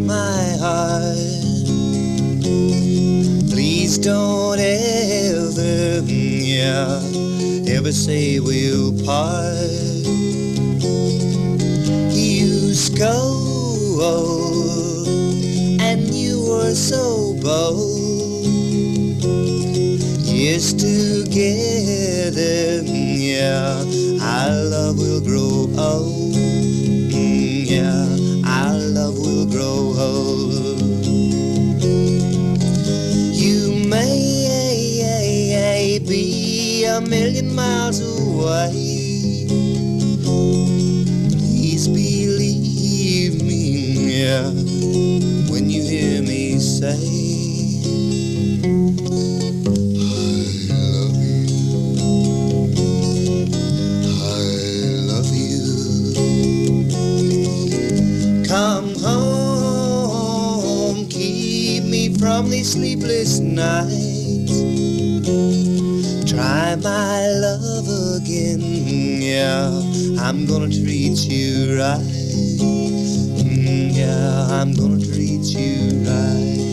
my heart. Please don't ever, yeah, ever say we'll part. You scold, and you were so bold. Yes, together, yeah, our love will grow old. Yeah, our love will grow old. You may be a million miles away. Please believe me, yeah, when you hear me say come home, keep me from these sleepless nights. Try my love again, yeah, I'm gonna treat you right. Yeah, I'm gonna treat you right.